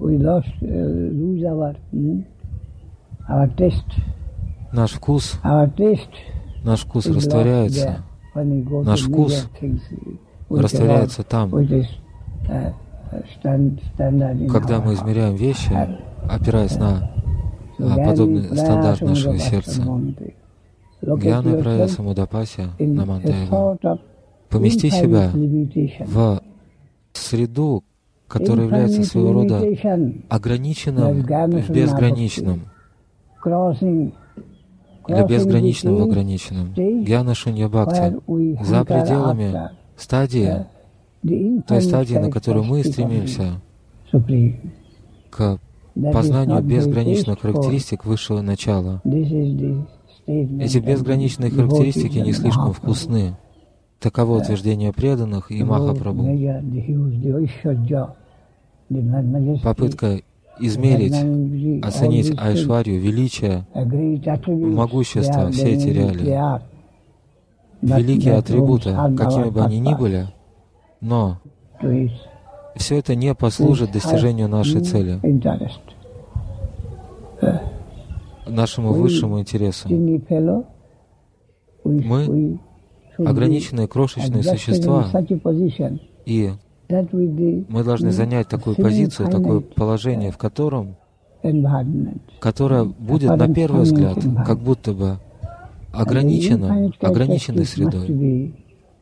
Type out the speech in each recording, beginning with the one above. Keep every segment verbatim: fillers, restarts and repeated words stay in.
Наш вкус, наш вкус растворяется. Наш вкус растворяется там, когда мы измеряем вещи, опираясь на подобный стандарт нашего сердца. Гьяна Прая Самудапасья Намантаева. Помести себя в среду, которая является своего рода ограниченным в безграничном, или безграничным в ограниченном. Гьяна Шунья Бхакти. За пределами стадии, той стадии, на которую мы стремимся, к познанию безграничных характеристик высшего начала. Эти безграничные характеристики не слишком вкусны. Таково утверждение преданных и Махапрабху. Попытка измерить, оценить айшварью, величие, могущество, все эти реалии, великие атрибуты, какими бы они ни были, но все это не послужит достижению нашей цели, нашему высшему интересу. Мы ограниченные крошечные существа, и мы должны занять такую позицию, такое положение, в котором, которое будет на первый взгляд как будто бы ограничено, ограниченной средой.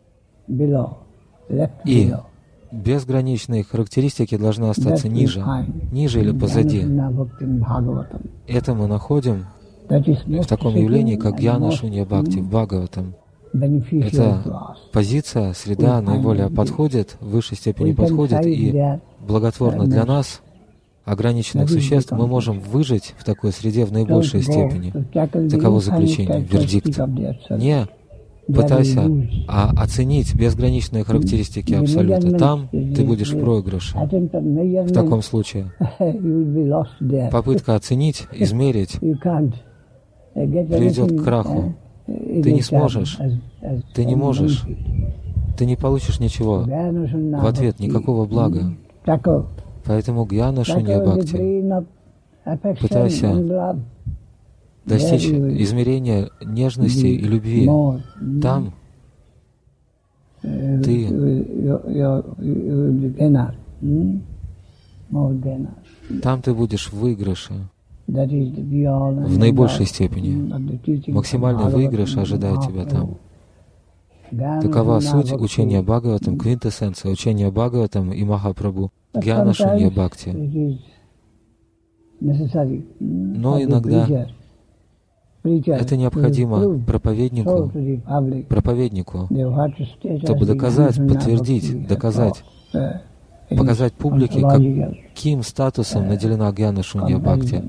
И безграничные характеристики должны остаться ниже, ниже или позади. Это мы находим в таком явлении, как Гьяна Шунья Бхакти в Бхагаватам. Эта позиция, среда наиболее подходит, в высшей степени подходит и благотворна для нас, ограниченных существ. Мы можем выжить в такой среде в наибольшей степени. Таково заключение, вердикт. Не пытайся а оценить безграничные характеристики Абсолюта. Там ты будешь в проигрыше. В таком случае попытка оценить, измерить приведет к краху. Ты не сможешь, ты не можешь, ты не получишь ничего в ответ, никакого блага. Поэтому Гьяна Шунья Бхакти. Пытайся достичь измерения нежности и любви. Там ты там ты будешь в выигрыше. В наибольшей степени. Максимальный выигрыш ожидает тебя там. Такова суть учения Бхагаватам, квинтэссенция учения Бхагаватам и Махапрабху, Гьяна Шунья Бхакти. Но иногда это необходимо проповеднику, проповеднику, чтобы доказать, подтвердить, доказать, показать публике, каким статусом наделена Гьяна Шунья Бхакти.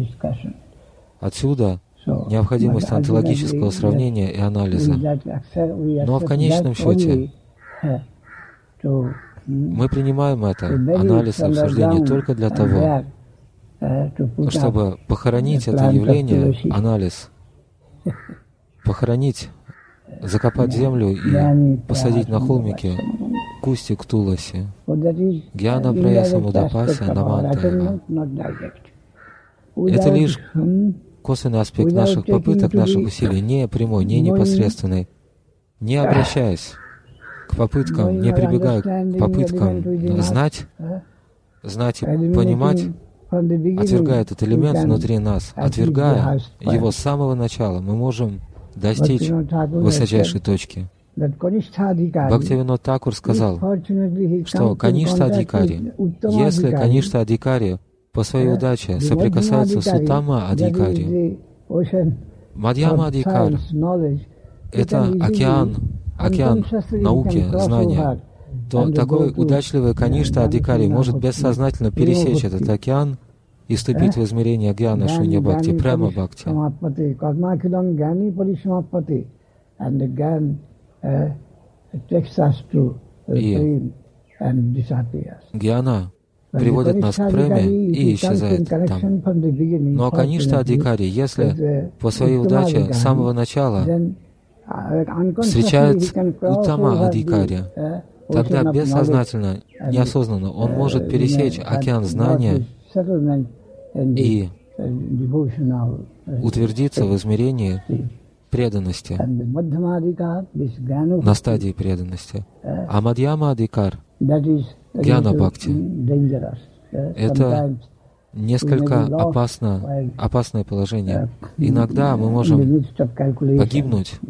Отсюда необходимость онтологического сравнения и анализа. Но в конечном счете мы принимаем это, анализ и обсуждение, только для того, чтобы похоронить это явление, анализ, похоронить, закопать землю и посадить на холмике кустик туласи. Гьяна Прая Самудапасья Намантаева. Это лишь косвенный аспект наших попыток, наших усилий, не прямой, не непосредственный. Не обращаясь к попыткам, не прибегая к попыткам знать, знать и понимать, отвергая этот элемент внутри нас, отвергая его с самого начала, мы можем достичь высочайшей точки. Бхактивинод Такур сказал, что Каништа Адхикари, если Каништа Адхикари по своей удаче соприкасается с Уттама Адхикари, Мадьяма Адхикар — это океан, океан науки, знания, то такой удачливый Каништа Адхикари может бессознательно пересечь этот океан и вступить в измерение Гьяна Шунья Бхакти, Према Бхакти. И Гьяна приводит нас к преме и исчезает там. Но Каништа Адхикари, если по своей удаче с самого начала встречает Уттама Адхикари, тогда бессознательно, неосознанно он может пересечь океан знания и утвердиться в измерении преданности, на стадии преданности. А Мадьяма Адикар, Гьяна Бхакти, это несколько опасно, опасное положение. Иногда мы можем погибнуть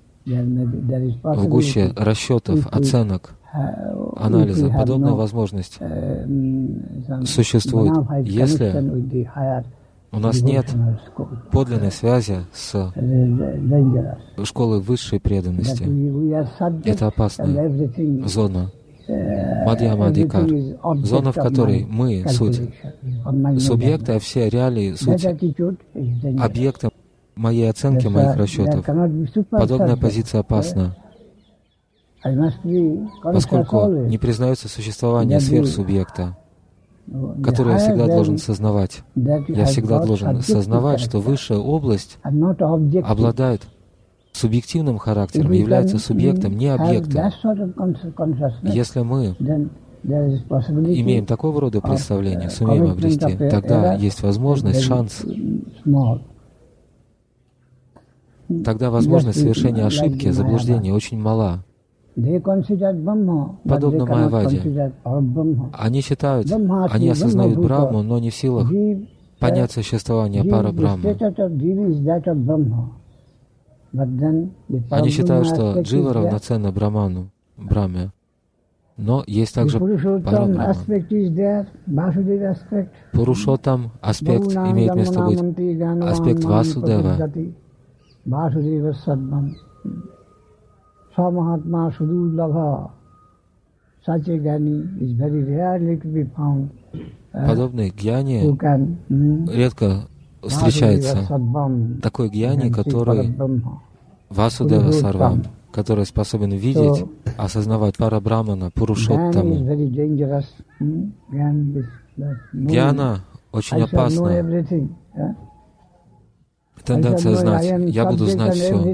в гуще расчетов, оценок, анализа. Подобная возможность существует, если у нас нет подлинной связи с школой высшей преданности. Это опасная зона. Мадьяма Адикар. Зона, в которой мы — суть субъекта, а все реалии — суть объекта моей оценки, моих расчетов. Подобная позиция опасна, поскольку не признается существование сверхсубъекта, который я всегда должен сознавать. Я всегда должен сознавать, что высшая область обладает субъективным характером, является субъектом, не объектом. Если мы имеем такого рода представление, сумеем обрести, тогда есть возможность, шанс, тогда возможность совершения ошибки, заблуждения очень мала. Подобно Майяваде. Они считают, они осознают Брахму, но не в силах понять существование Парабрахмы. Они считают, что Джива равноценна Брахману, Брахме. Но есть также Парабрахма. Пурушоттам аспект имеет место быть, аспект Васудева. Самахатма Судулабха. Подобный гьяни редко встречается. Такой гьяни, который Васудева Сарвам, который способен видеть, осознавать Парабрамана, Пурушоттаму. Гьяна очень опасна. Тенденция знать. Я буду знать все.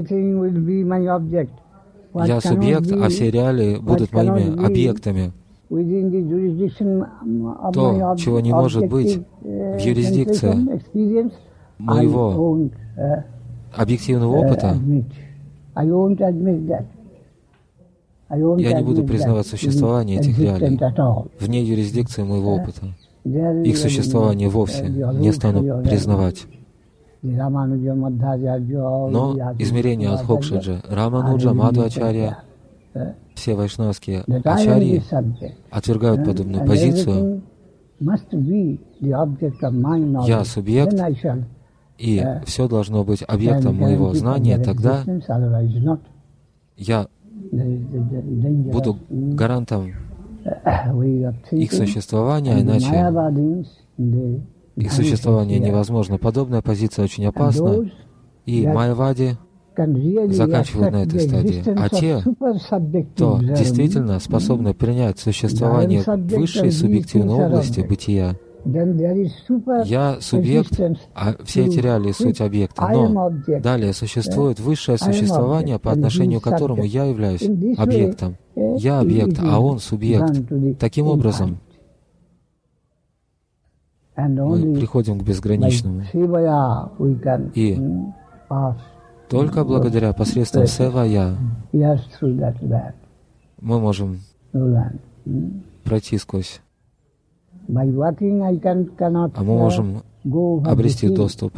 Я субъект, а все реалии будут моими объектами. То, чего не может быть в юрисдикции моего объективного опыта, я не буду признавать существование этих реалий вне юрисдикции моего опыта. Их существование вовсе не стану признавать. Но измерение Адхокшаджа, Рамануджа, Мадхвачарья, все вайшнавские ачарьи отвергают подобную позицию. Я субъект, и все должно быть объектом моего знания, тогда я буду гарантом их существования, иначе их существование невозможно. Подобная позиция очень опасна, и майявади заканчивают на этой стадии. А те, кто действительно способны принять существование высшей субъективной области бытия, я субъект, а все эти реалии — суть объекта. Но далее существует высшее существование, по отношению к которому я являюсь объектом. Я объект, а он субъект. Таким образом, мы приходим к безграничному. И только благодаря посредством севая мы можем пройти сквозь. А мы можем обрести доступ.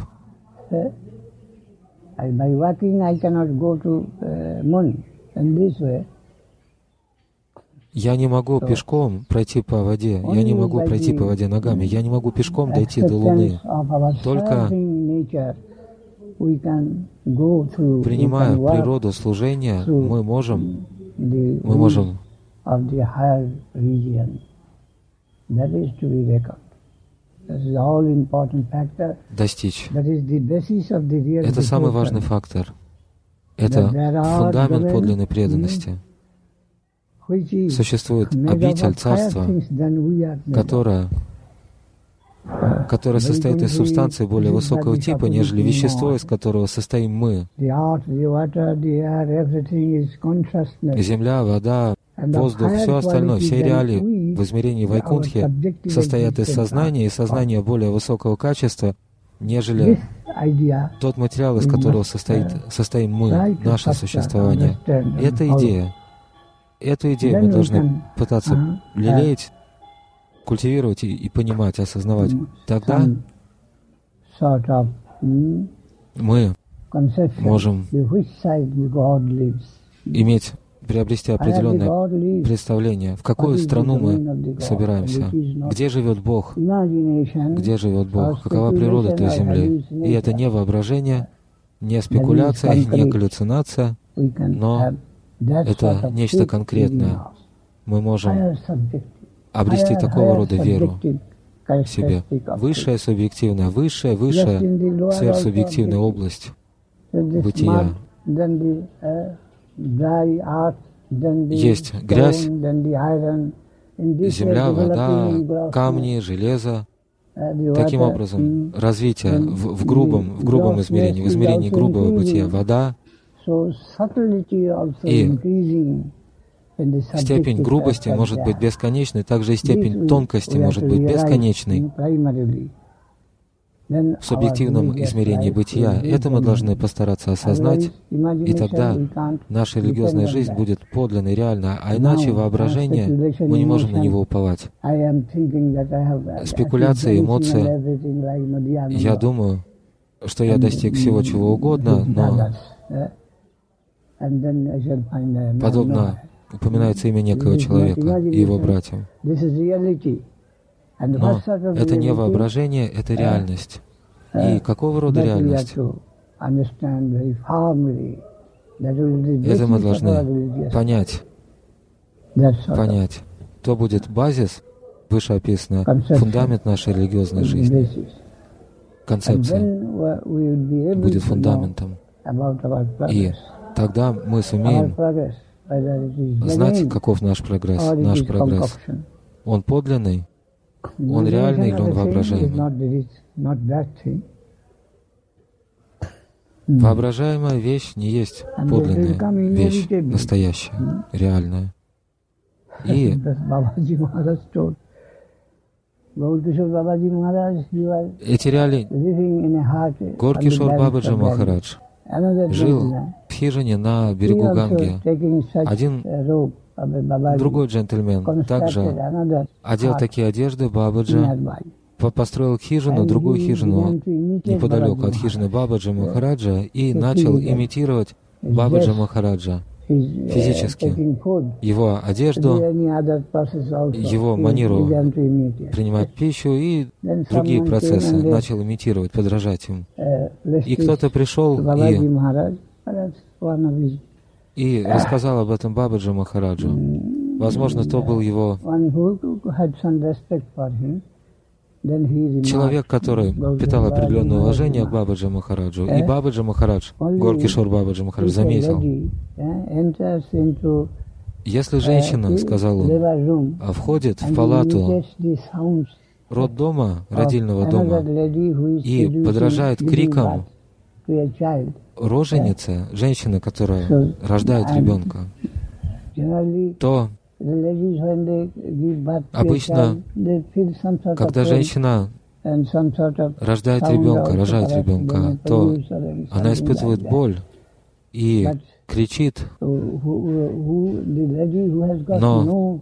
Я не могу пешком пройти по воде, я не могу пройти по воде ногами, я не могу пешком дойти до Луны. Только принимая природу служения, мы можем, мы можем достичь. Это самый важный фактор. Это фундамент подлинной преданности. Существует обитель царства, которая, которая состоит из субстанции более высокого типа, нежели вещество, из которого состоим мы. Земля, вода, воздух, все остальное, все реалии в измерении Вайкунтхи состоят из сознания, и сознания более высокого качества, нежели тот материал, из которого состоит, состоим мы, наше существование. Это идея. Эту идею мы должны пытаться лелеять, культивировать и, и понимать, осознавать. Тогда мы можем иметь, приобрести определенное представление, в какую страну мы собираемся, где живет Бог, где живет Бог, какова природа той земли. И это не воображение, не спекуляция, не галлюцинация, но это нечто конкретное. Мы можем обрести такого рода веру в себе. Высшая субъективная, высшая, высшая сверхсубъективная область бытия. Есть грязь, земля, вода, камни, железо. Таким образом, развитие в, в, грубом, в грубом измерении, в измерении грубого бытия вода, и степень грубости может быть бесконечной, также и степень тонкости может быть бесконечной в субъективном измерении бытия. Это мы должны постараться осознать, и тогда наша религиозная жизнь будет подлинной, реальной, а иначе воображение, мы не можем на него уповать. Спекуляции, эмоции, я думаю, что я достиг всего чего угодно, но подобно упоминается имя некоего человека и его братьям. Но это не воображение, это реальность. И какого рода реальность? Это мы должны понять. Понять. То будет базис, вышеописанное, фундамент нашей религиозной жизни. Концепция будет фундаментом. И тогда мы сумеем знать, каков наш прогресс. Наш прогресс. Он подлинный, он реальный или он воображаемый? Воображаемая вещь не есть подлинная вещь, настоящая, реальная. И эти реалии Горкишор Бабаджи Махарадж жил в хижине на берегу Ганги. Один другой джентльмен также одел такие одежды Бабаджи, построил хижину, другую хижину неподалеку от хижины Бабаджи Махараджа и начал имитировать Бабаджи Махараджа физически. Его одежду, его манеру принимать пищу и другие процессы начал имитировать, подражать ему. И кто-то пришел и, и рассказал об этом Бабаджи Махараджу. Возможно, то был его человек, который питал определенное уважение к Бабаджи Махараджу. И Бабаджи Махарадж, Горкишор Бабаджи Махарадж, заметил: если женщина, сказал он, входит в палату роддома, родильного дома, и подражает крикам роженицы, женщины, которая рождает ребенка, то обычно, когда женщина рождает ребенка, рожает ребенка, то она испытывает боль и кричит. Но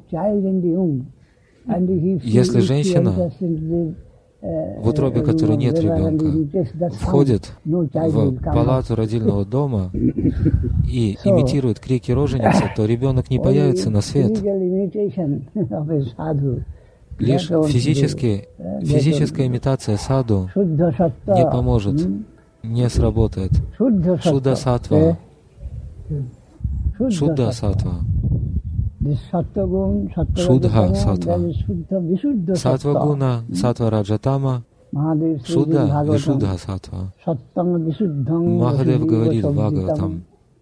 если женщина, в утробе которой нет ребенка, входит в палату родильного дома и имитирует крики роженицы, то ребенок не появится на свет. Лишь физически, физическая имитация саду не поможет, не сработает. Шудда сатва. Шудда сатва. Шудха сатва. Сатва гуна, сатва раджатама, шудда вишудха сатва. Махадев говорит в Бхагаватам.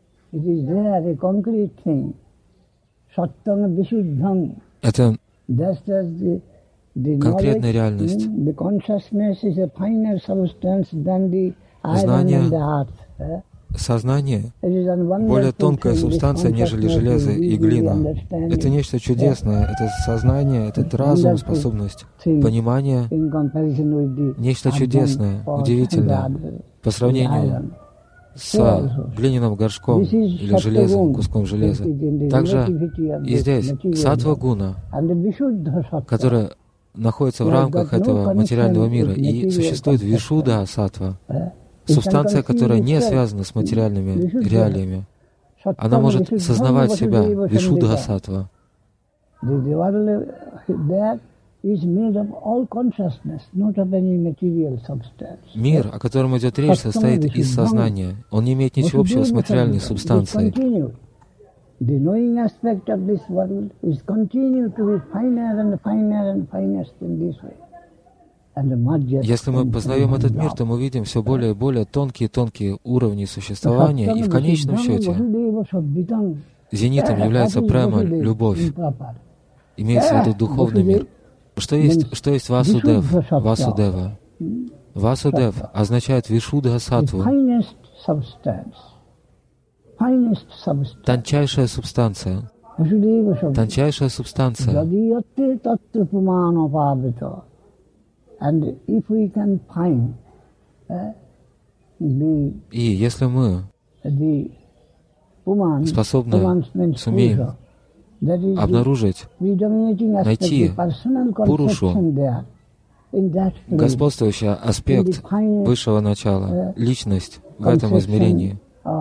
Это конкретная реальность. Знание, Сознание более тонкая субстанция, нежели железо и глина. Это нечто чудесное. Это сознание, этот разум, способность понимания, нечто чудесное, удивительное по сравнению с глиняным горшком или железом, куском железа. Также и здесь саттва-гуна, которая находится в рамках этого материального мира, и существует вишудха-саттва, субстанция, которая не связана с материальными реалиями. Она может сознавать себя, вишудха-саттва. Мир, о котором идет речь, состоит из сознания. Он не имеет ничего общего с материальной субстанцией. Если мы познаем этот мир, то мы видим все более и более тонкие и тонкие уровни существования, и в конечном счете зенитом является према, любовь. Имеется в виду духовный мир. Что есть, что есть Васудев? Васудева. Васудев означает вишудха-саттву. Тончайшая субстанция. Тончайшая субстанция. И если мы способны, сумеем обнаружить, найти Пурушу, господствующий аспект высшего начала, личность в этом измерении,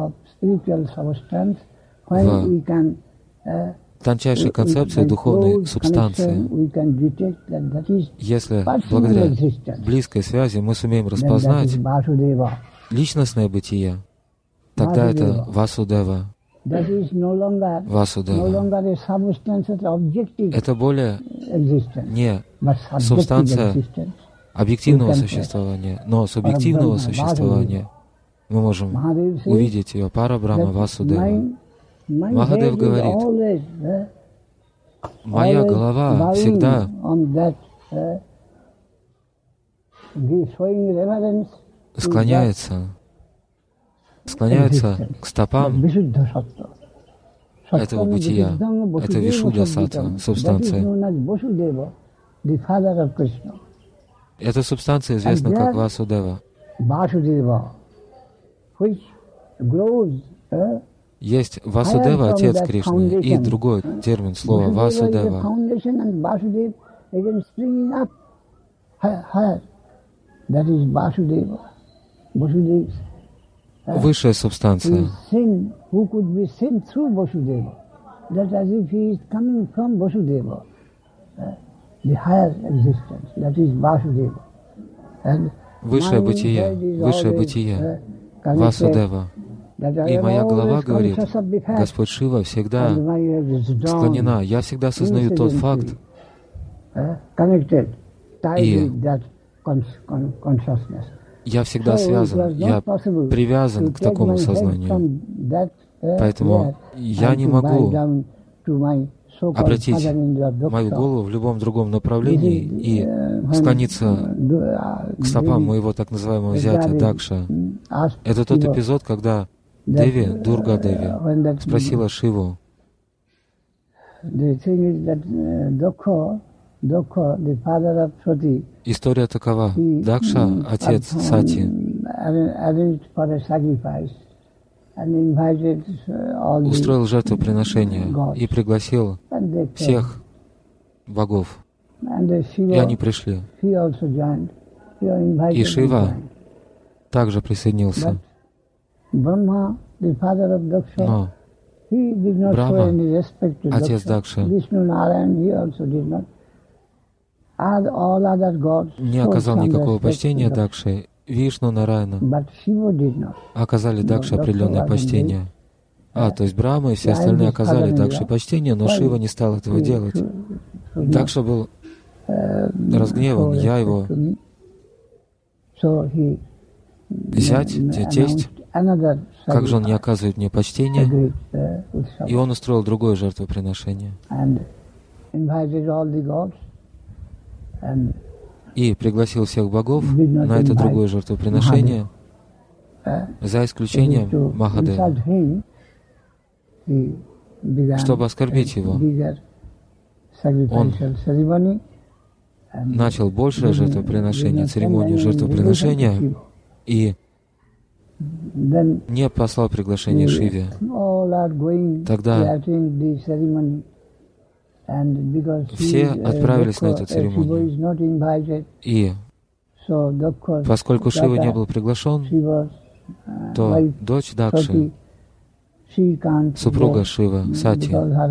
в тончайшей концепции духовной субстанции. Если благодаря близкой связи мы сумеем распознать личностное бытие, тогда это Васудева. Васудева. Это более не субстанция объективного существования, но субъективного существования мы можем увидеть ее Парабрахма Васудева. Махадев говорит, моя голова всегда склоняется, склоняется к стопам этого бытия, это вишудха-саттва, субстанция. Эта субстанция известна как Васудева. Есть Васудева, отец Кришны, и другой термин, слово Васудева. Высшая субстанция. Высшее бытие, высшее бытие, Васудева. И моя голова говорит, Господь Шива всегда склонена. Я всегда осознаю тот факт, и я всегда связан, я привязан к такому сознанию. Поэтому я не могу обратить мою голову в любом другом направлении и склониться к стопам моего так называемого зятя Дакша. Это тот эпизод, когда Деви, Дурга Деви, спросила Шиву, история такова. Дакша, отец Сати, устроил жертвоприношение и пригласил всех богов. И они пришли. И Шива также присоединился. Но Брахма, отец Дакши, не оказал никакого почтения Дакше. Вишну, Нараяна оказали Дакше определенное почтение. А, то есть Брахма и все остальные оказали Дакше почтение, но Шива не стал этого делать. Дакша был разгневан, я его зять, тесть, как же он не оказывает мне почтения? И он устроил другое жертвоприношение. И пригласил всех богов на это другое жертвоприношение. за исключением Махадева, чтобы оскорбить его. Он начал большее жертвоприношение, церемонию жертвоприношения, и не послал приглашение Шиве. Тогда все отправились на эту церемонию. И поскольку Шива не был приглашен, то дочь Дакши, супруга Шива, Сати,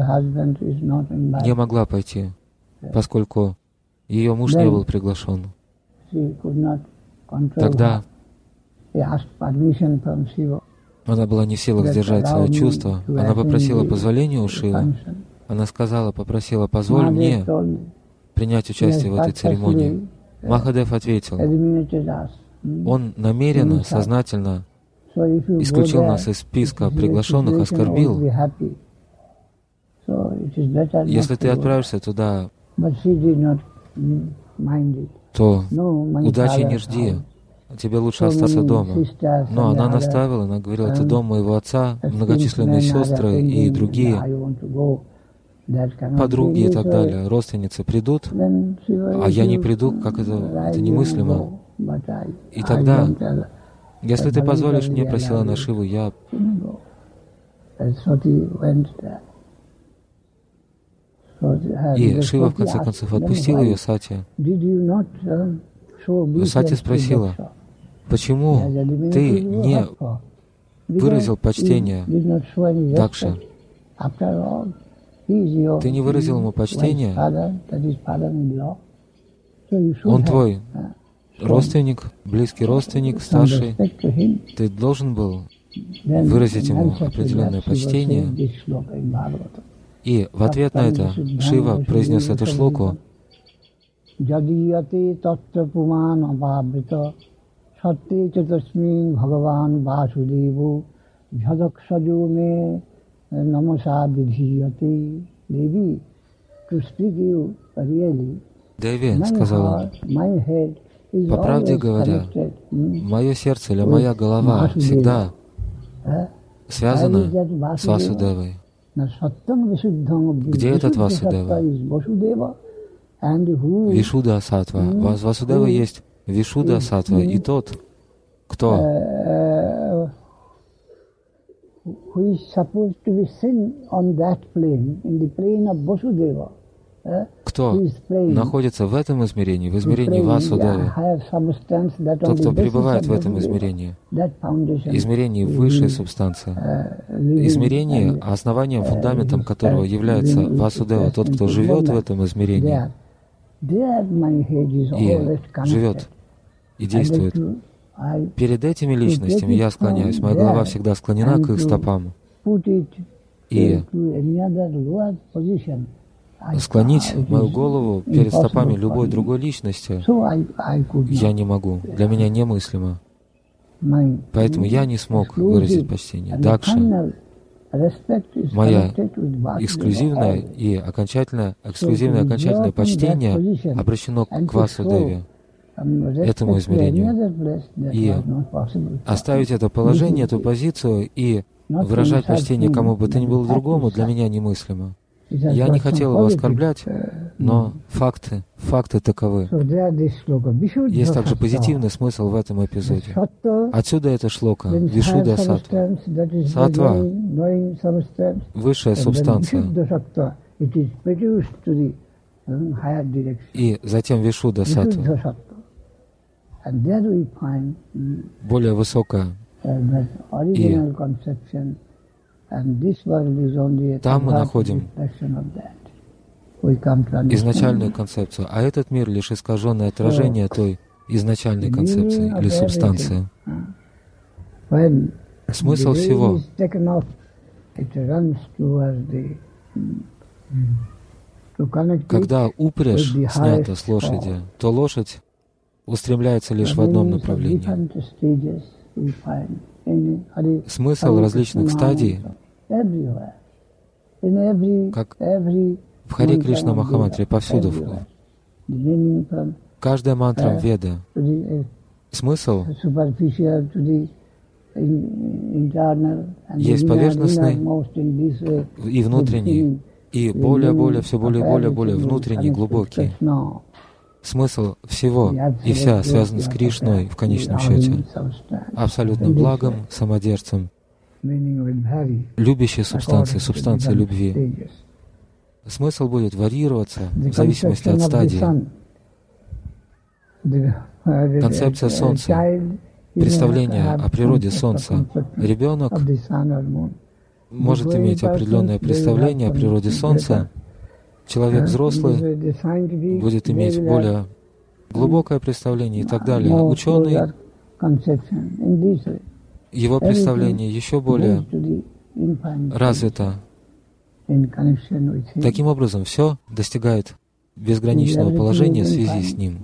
не могла пойти, поскольку ее муж не был приглашен. Тогда она была не в силах сдержать свои чувства. Она попросила позволения у Шивы. Она сказала, попросила, позволь мне принять участие в этой церемонии. Махадев ответил, он намеренно, сознательно исключил нас из списка приглашенных, оскорбил. Если ты отправишься туда, то удачи не жди. Тебе лучше остаться дома. Но она наставила, она говорила, это дом моего отца, многочисленные сестры и другие подруги и так далее, родственницы придут, а я не приду, как это, это немыслимо. И тогда, если ты позволишь мне, просила на Шиву, я... И Шива в конце концов отпустил ее, Сати. Сати спросила, почему ты не выразил почтение Дакше? Ты не выразил ему почтение? Он твой родственник, близкий родственник, старший. Ты должен был выразить ему определенное почтение. И в ответ на это Шива произнес эту шлоку. Деви сказала, по правде говоря, мое сердце или моя голова всегда связана с Васудевой. Где этот Васудева? Вишуда Сатва. У Васудева есть Вишуда Сатва, и тот, кто кто находится в этом измерении, в измерении Васудевы, тот, кто пребывает в этом измерении, измерении высшей субстанции, измерении, основанием, фундаментом которого является Васудева, тот, кто живет в этом измерении и живет и действует. Перед этими личностями я склоняюсь, моя голова всегда склонена к их стопам. И склонить мою голову перед стопами любой другой личности я не могу. Для меня немыслимо. Поэтому я не смог выразить почтение. Дакши, моя эксклюзивное и окончательное, эксклюзивное и окончательное почтение обращено к Васудеве, этому измерению. И оставить это положение, эту позицию и выражать почтение кому бы то ни было другому для меня немыслимо. Я не хотел его оскорблять, но факты, факты таковы. Есть также позитивный смысл в этом эпизоде. Отсюда эта шлока, Вишуда Сатва. Сатва — высшая субстанция. И затем Вишуда Сатва. Более высокая. И там мы находим изначальную концепцию, а этот мир лишь искаженное отражение той изначальной концепции или субстанции. Смысл всего когда упряжь снята с лошади, то лошадь устремляется лишь в одном направлении. Смысл различных стадий, как в Харе Кришна Махамантре, повсюду. Каждая мантра Веда. Смысл Есть поверхностный и внутренний, и более-более, все более-более-более внутренний, глубокий. Смысл всего и вся связан с Кришной в конечном счете, абсолютным благом, самодержцем, любящей субстанцией, субстанцией любви. Смысл будет варьироваться в зависимости от стадии. Концепция Солнца, представление о природе Солнца. Ребенок может иметь определенное представление о природе Солнца. Человек взрослый будет иметь более глубокое представление и так далее. Ученый, его представление еще более развито. Таким образом, все достигает безграничного положения в связи с ним.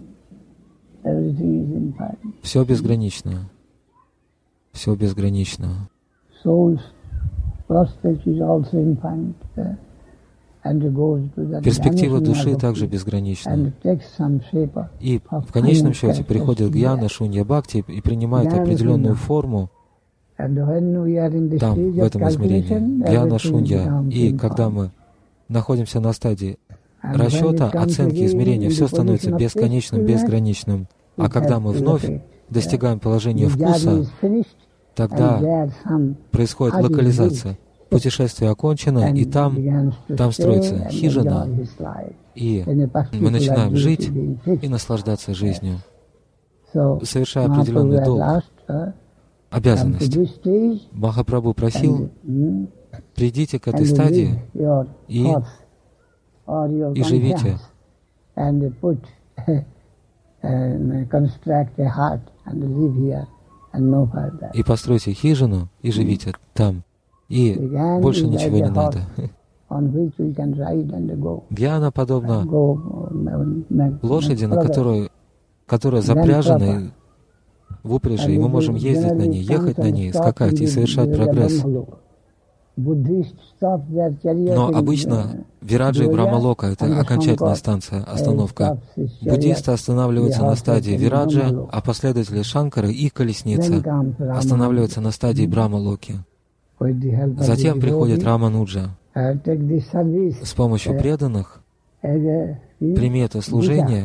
Все безгранично. Все безгранично. Перспектива души также безгранична. И в конечном счете приходит гьяна, шунья, бхакти и принимает определенную форму там, в этом измерении. Гьяна, шунья. И когда мы находимся на стадии расчета, оценки, измерения, все становится бесконечным, безграничным. А когда мы вновь достигаем положения вкуса, тогда происходит локализация. Путешествие окончено, и там, там строится хижина, и мы начинаем жить и наслаждаться жизнью, совершая определенный долг, обязанность. Махапрабху просил: придите к этой стадии и, и живите. И постройте хижину и живите там. И больше ничего не надо. Гьяна подобна лошади, на которой, которая запряжена в упряжи, и мы можем ездить на ней, ехать на ней, скакать и совершать прогресс. Но обычно Вираджа и Брахмалока — это окончательная станция, остановка. Буддисты останавливаются на стадии Вираджа, а последователи Шанкары и колесница останавливаются на стадии Брахмалоки. Затем приходит Рамануджа. С помощью преданных прими это служение,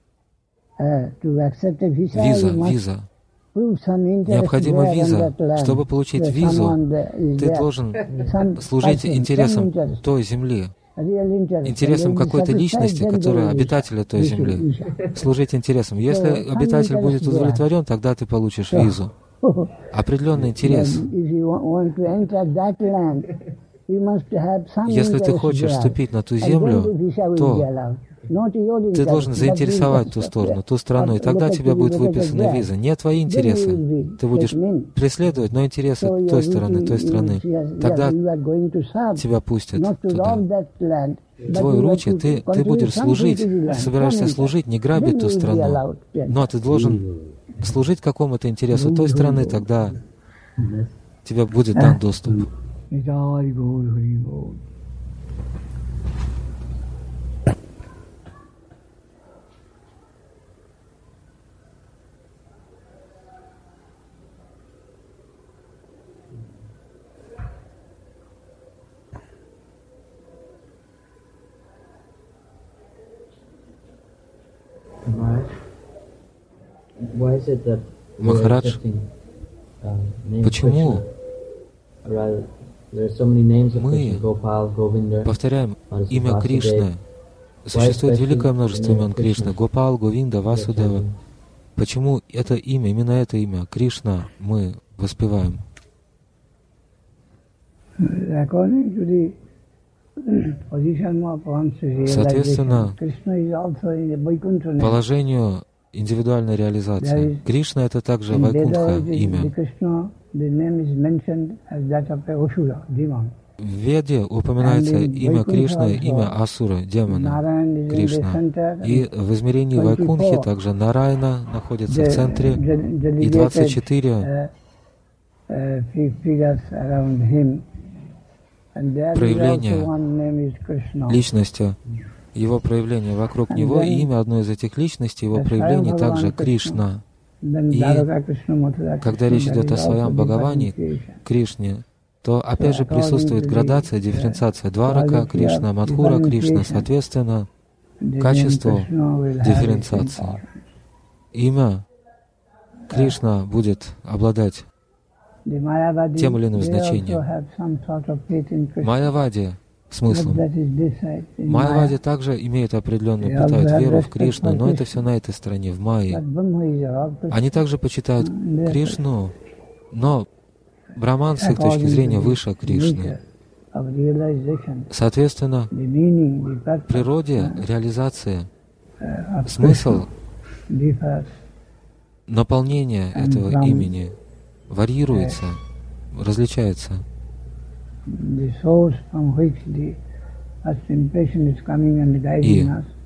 виза, виза. Необходима виза. Чтобы получить визу, ты должен служить интересам той земли, интересам какой-то личности, которая обитателя той земли. Служить интересам. Если обитатель будет удовлетворен, тогда ты получишь визу. Определенный интерес. Если ты хочешь вступить на ту землю, то ты должен заинтересовать ту сторону, ту страну, и тогда тебе будет выписана виза. Не твои интересы. Ты будешь преследовать, но интересы той стороны, той страны. Тогда тебя пустят туда. Твой ручи, ты, ты будешь служить, ты собираешься служить, не грабить ту страну, но ты должен служить какому-то интересу той страны, тогда тебе будет дан доступ. Махарадж, почему мы повторяем имя Кришны? Существует великое множество имен Кришны. Гопал, Говинда, Васудева. Почему это имя, именно это имя, Кришна, мы воспеваем? Соответственно, положению индивидуальной реализации. Кришна — это также Вайкунтха имя. В Веде упоминается имя Кришны, имя Асура, демона Кришна. И в измерении Вайкунтхи также Нарайна находится в центре, и двадцать четыре проявления личности, его проявление вокруг него, и имя одной из этих личностей, его проявлений также Кришна. И когда речь идет о своем Бхагаване, Кришне, то опять же присутствует градация, дифференциация. Дварака Кришна, Мадхура Кришна, соответственно, качеству дифференциации. Имя Кришна будет обладать тем или иным значением. Майявади смыслом. Майявади также имеют определенную, питают веру в Кришну, но это все на этой стороне, в Майе. Они также почитают Кришну, но Браман с их точки зрения выше Кришны. Соответственно, в природе реализации, смысл наполнения этого имени варьируется, различается. И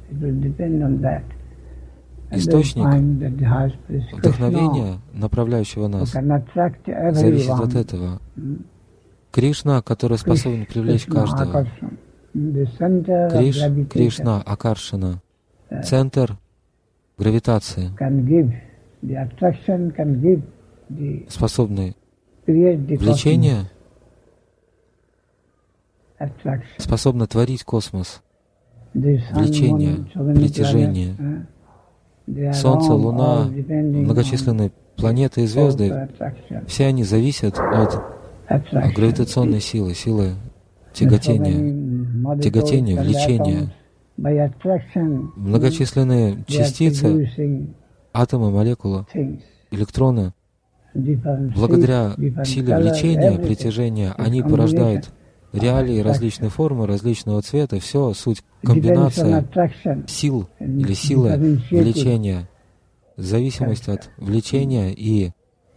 источник вдохновения, направляющего нас, зависит от этого. Кришна, который способен привлечь каждого. Криш, Кришна, Акаршана, центр гравитации, способный влечение, способно творить космос, влечение, притяжение. Солнце, Луна, многочисленные планеты и звезды, все они зависят от гравитационной силы, силы тяготения, тяготения, влечения. Многочисленные частицы, атомы, молекулы, электроны, благодаря силе влечения, притяжения, они порождают реалии различной формы, различного цвета, все суть комбинация сил или силы влечения, зависимость от влечения, и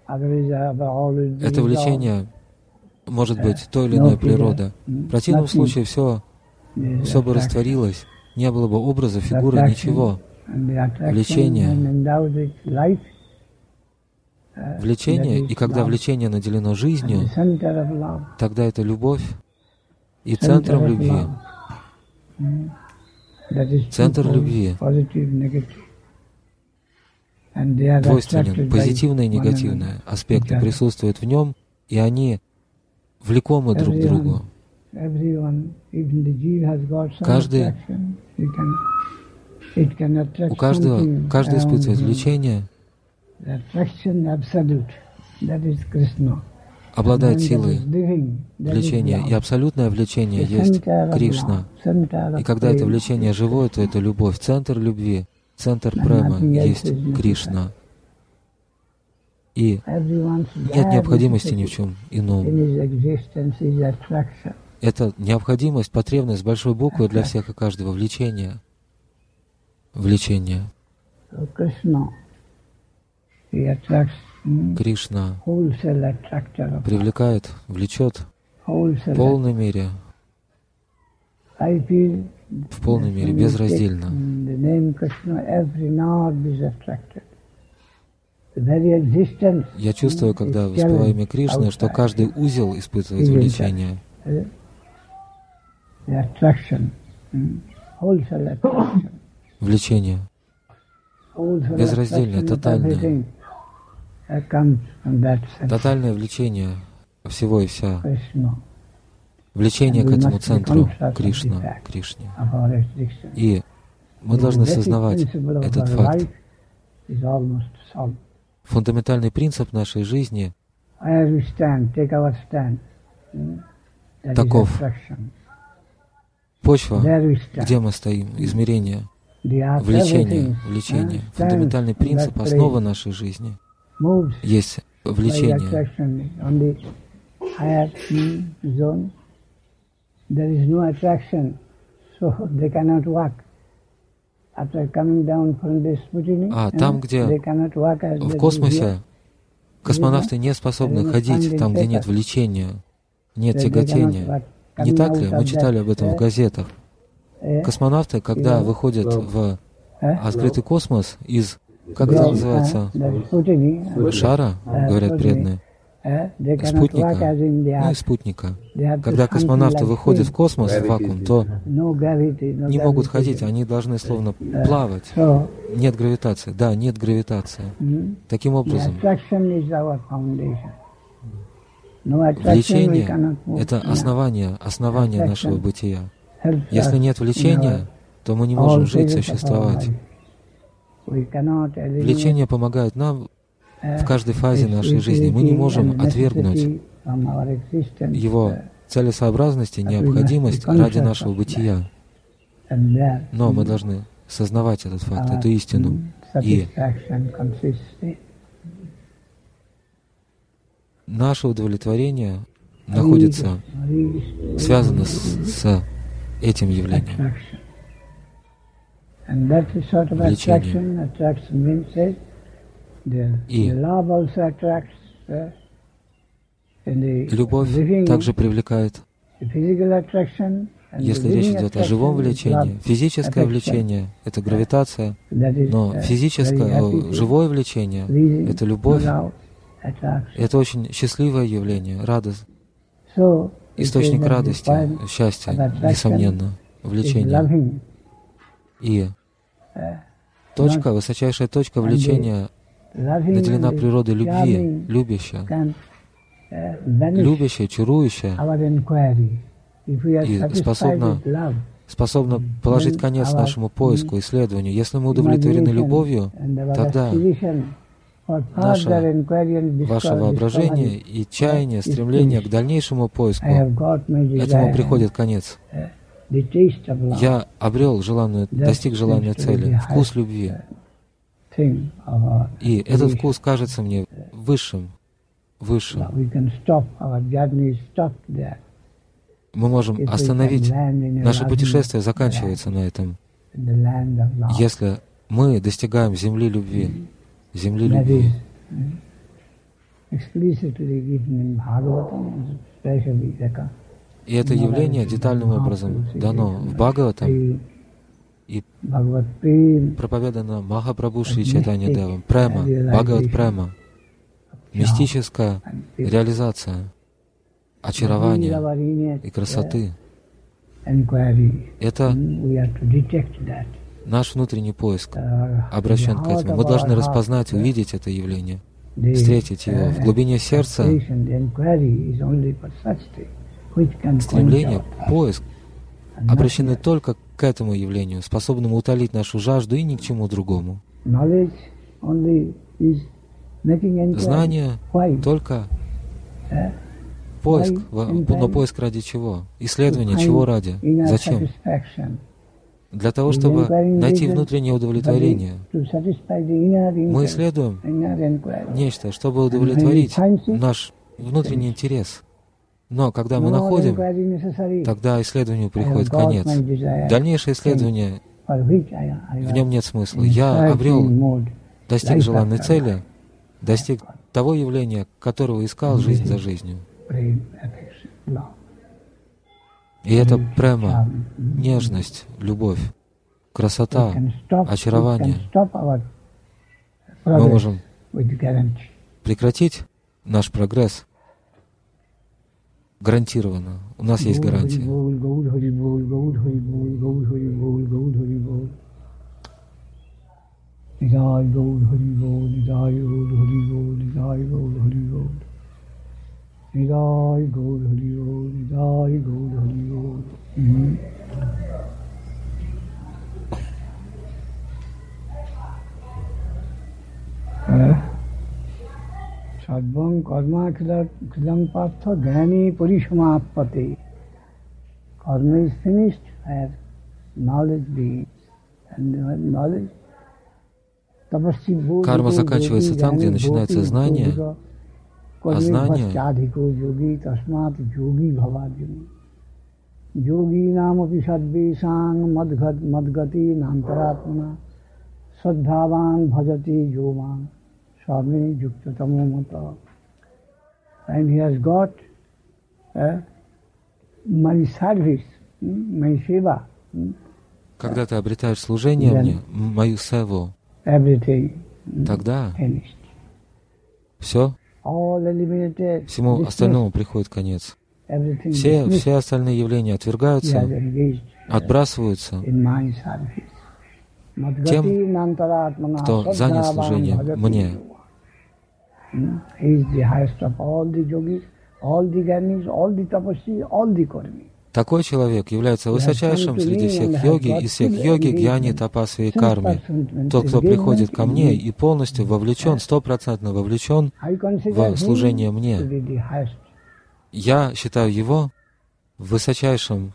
это влечение может быть той или иной природы. В противном случае все, все бы растворилось, не было бы образа, фигуры, ничего. Влечение, влечение, и когда влечение наделено жизнью, тогда это любовь. И центром любви, центр любви двойственен, позитивные и негативные аспекты присутствуют в нем, и они влекомы друг к другу. Каждый, у каждого, каждый испытывает влечение, обладает силой влечения, и абсолютное влечение есть Кришна. И когда это влечение живое, то это любовь. Центр любви, центр према есть Кришна. И нет необходимости ни в чем ином. Это необходимость, потребность с большой буквы для всех и каждого. Влечение. Влечение. Кришна привлекает, влечет в полной мере, в полной мере, безраздельно. Я чувствую, когда воспеваю имя Кришны, что каждый узел испытывает влечение. Влечение. Безраздельное, тотальное. Тотальное влечение всего и вся. Влечение к этому центру Кришна, Кришне. И мы должны сознавать этот факт. Фундаментальный принцип нашей жизни таков. Почва, где мы стоим, измерение, влечение, влечение. Фундаментальный принцип, основа нашей жизни. Есть влечение. А там, где в космосе космонавты не способны ходить, там, где нет влечения, нет тяготения. Не так ли? Мы читали об этом в газетах. Космонавты, когда выходят в открытый космос из, как это называется, шара, говорят преданные, спутника, ну и спутника. Когда космонавты выходят в космос, в вакуум, то не могут ходить, они должны словно плавать. Нет гравитации. Да, нет гравитации. Таким образом, влечение — это основание, основание нашего бытия. Если нет влечения, то мы не можем жить, существовать. Влечение помогает нам в каждой фазе нашей жизни. Мы не можем отвергнуть его целесообразность и необходимость ради нашего бытия. Но мы должны сознавать этот факт, эту истину. И наше удовлетворение находится, связано с, с этим явлением. Влечение. И любовь также привлекает, если речь идет о живом влечении. Физическое влечение — это гравитация, но физическое, живое влечение — это любовь. Это очень счастливое явление, радость, источник радости, счастья, несомненно, влечение. И точка, высочайшая точка влечения наделена природой любви, любящая, любящая, чарующая, и способна, способна положить конец нашему поиску, исследованию. Если мы удовлетворены любовью, тогда наше, ваше воображение и чаяние, стремление к дальнейшему поиску, этому приходит конец. Я обрел желанную, достиг желанной цели, вкус любви. И этот вкус кажется мне высшим, высшим. Мы можем остановить, наше путешествие заканчивается на этом, если мы достигаем земли любви, земли любви. И это явление детальным образом дано в Бхагаватам и проповедано Махапрабху Шри Чайтанья Девом. Према, Бхагават Према, мистическая реализация очарования и красоты. Это наш внутренний поиск обращен к этому. Мы должны распознать, увидеть это явление, встретить его. В глубине сердца стремление, поиск обращены только к этому явлению, способному утолить нашу жажду и ни к чему другому. Знание только поиск, но поиск ради чего? Исследование чего ради? Зачем? Для того, чтобы найти внутреннее удовлетворение. Мы исследуем нечто, чтобы удовлетворить наш внутренний интерес. Но когда мы находим, тогда исследованию приходит конец. Дальнейшее исследование, в нем нет смысла. Я обрел, достиг желанной цели, достиг того явления, которого искал жизнь за жизнью. И это према, нежность, любовь, красота, очарование. Мы можем прекратить наш прогресс гарантированно. У нас есть гарантия. Sadvam karma kridam partha gyani parishamapate. Karma is finished where knowledge begins. And knowledge, карма заканчивается там, где начинается знание, а знание yogi namapi sadvesang madghat madgati nantaratmana sadhavan bhajati yomang swami yuktatamu mata. And he has got uh, my service, my seva. Когда ты обретаешь служение мне, мою севу, тогда все Всему остальному приходит конец. Все, все остальные явления отвергаются, отбрасываются тем, кто занят служением мне. Такой человек является высочайшим среди всех йоги, из всех йоги, гьяни, тапасви и карми. Тот, кто приходит ко мне и полностью вовлечен, стопроцентно вовлечен в служение мне. Я считаю его высочайшим.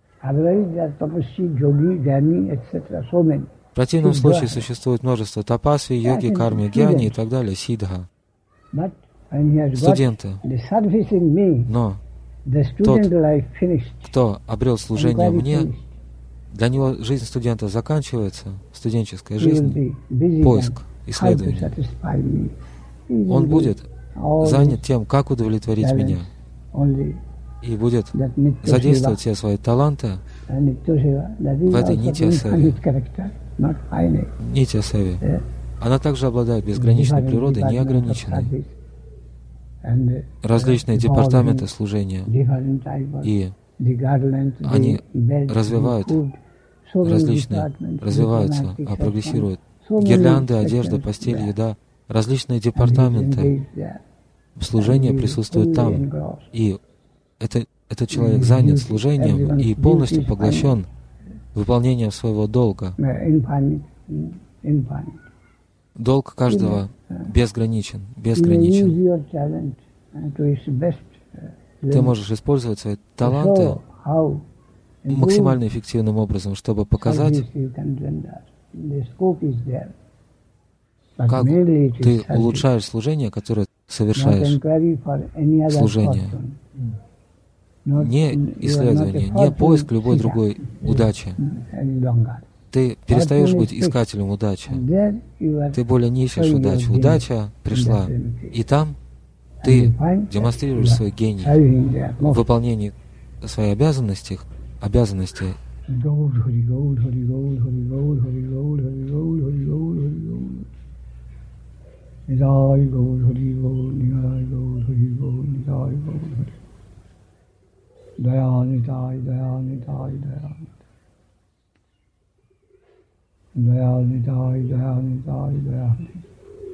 В противном случае существует множество тапасви, йоги, карми, гьяни и так далее, сиддха. Студенты. Но тот, кто обрел служение мне, для него жизнь студента заканчивается, студенческая жизнь, поиск, исследование. Он будет занят тем, как удовлетворить меня, и будет задействовать все свои таланты в этой нитья-севе. Нитья-севе. Она также обладает безграничной природой, неограниченной. Различные департаменты служения, и они развивают различные, развиваются, а прогрессируют. Гирлянды, одежда, постель, еда, различные департаменты служения присутствуют там. И это, этот человек занят служением и полностью поглощен выполнением своего долга. Долг каждого безграничен, безграничен. Ты можешь использовать свои таланты максимально эффективным образом, чтобы показать, как ты улучшаешь служение, которое совершаешь служение. Не исследование, не поиск любой другой удачи. Ты перестаешь быть искателем удачи. Ты более не ищешь удачи. Удача пришла, и там ты демонстрируешь свой гений в выполнении своей обязанности, обязанности. Daya Nidai, Daya Nidai, Daya Nidai.